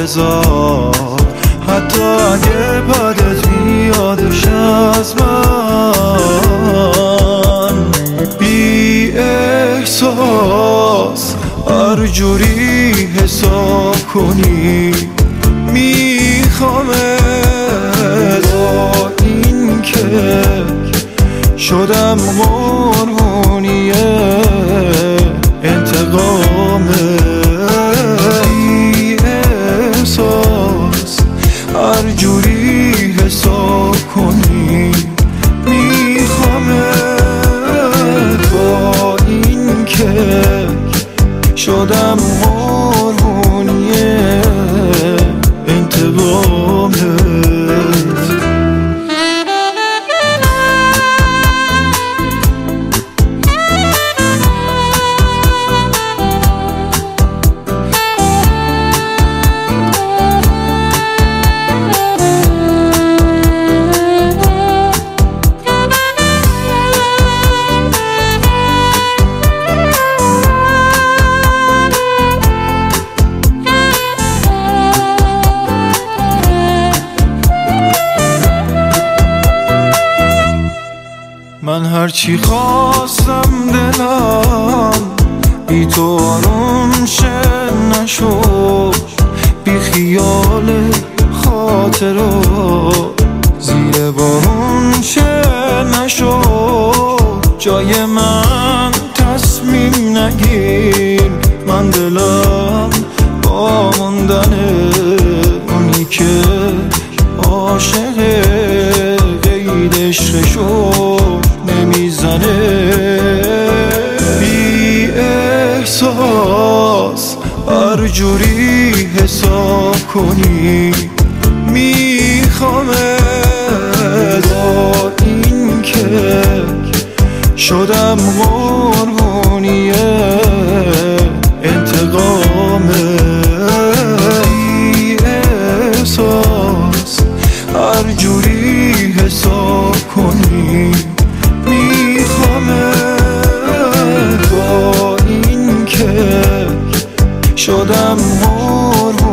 بذار، حتی اگه بدت میادش از من. بی احساس هر جوری حساب کنی میخوامت، با این که شدم قربونی انتقامت. بی احساس هر جوری حساب کنی میخوامت، با این که شدم قربونی انتقامت. من هرچی خواستم دلم بی تو آروم شه نشد، بی خیال خاطرو زیر بارون شه نشد. جای من تصمیم نگیر، من دلم با موندنه، اونی که عاشق قید عشقشو نمیزنه. بی احساس هر جوری حساب کنی میخوامت، با این که شدم قربونی انتقامت. بی احساس هر جوری حساب کنی میخوامت، با این که شدم قربونی